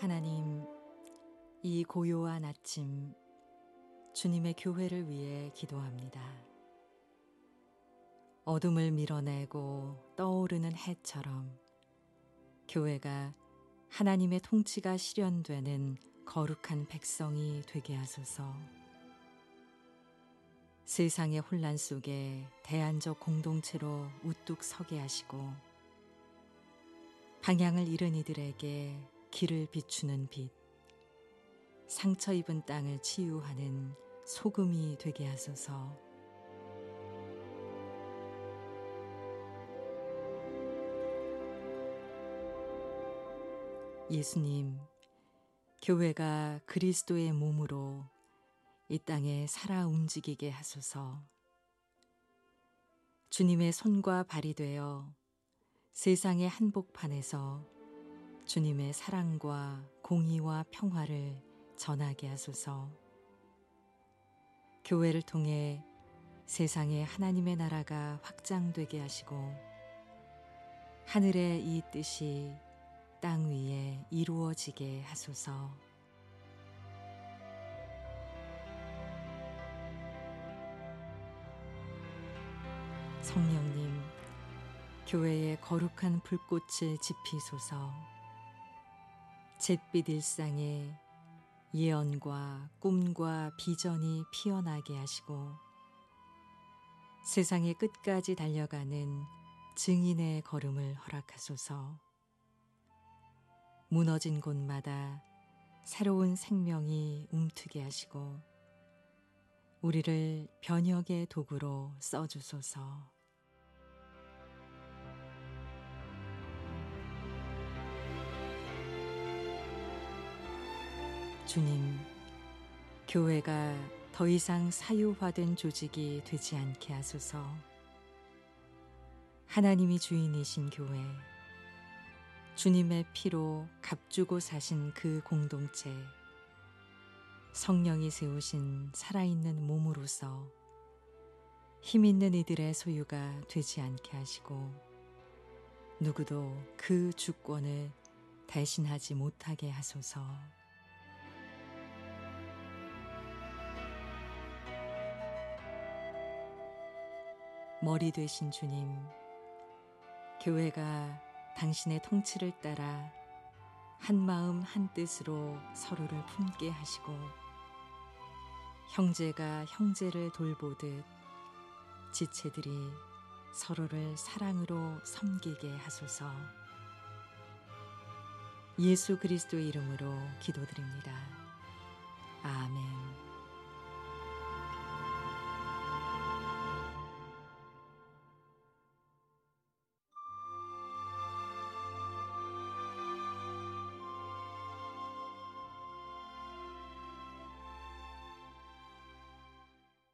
하나님, 이 고요한 아침, 주님의 교회를 위해 기도합니다. 어둠을 밀어내고 떠오르는 해처럼 교회가 하나님의 통치가 실현되는 거룩한 백성이 되게 하소서. 세상의 혼란 속에 대안적 공동체로 우뚝 서게 하시고 방향을 잃은 이들에게 길을 비추는 빛, 상처 입은 땅을 치유하는 소금이 되게 하소서. 예수님, 교회가 그리스도의 몸으로 이 땅에 살아 움직이게 하소서. 주님의 손과 발이 되어 세상의 한복판에서 주님의 사랑과 공의와 평화를 전하게 하소서. 교회를 통해 세상에 하나님의 나라가 확장되게 하시고 하늘의 이 뜻이 땅 위에 이루어지게 하소서. 성령님, 교회의 거룩한 불꽃을 지피소서. 잿빛 일상에 예언과 꿈과 비전이 피어나게 하시고 세상의 끝까지 달려가는 증인의 걸음을 허락하소서. 무너진 곳마다 새로운 생명이 움트게 하시고 우리를 변혁의 도구로 써주소서. 주님, 교회가 더 이상 사유화된 조직이 되지 않게 하소서. 하나님이 주인이신 교회, 주님의 피로 값주고 사신 그 공동체, 성령이 세우신 살아있는 몸으로서 힘있는 이들의 소유가 되지 않게 하시고 누구도 그 주권을 대신하지 못하게 하소서. 머리 되신 주님, 교회가 당신의 통치를 따라 한 마음 한 뜻으로 서로를 품게 하시고 형제가 형제를 돌보듯 지체들이 서로를 사랑으로 섬기게 하소서. 예수 그리스도의 이름으로 기도드립니다. 아멘.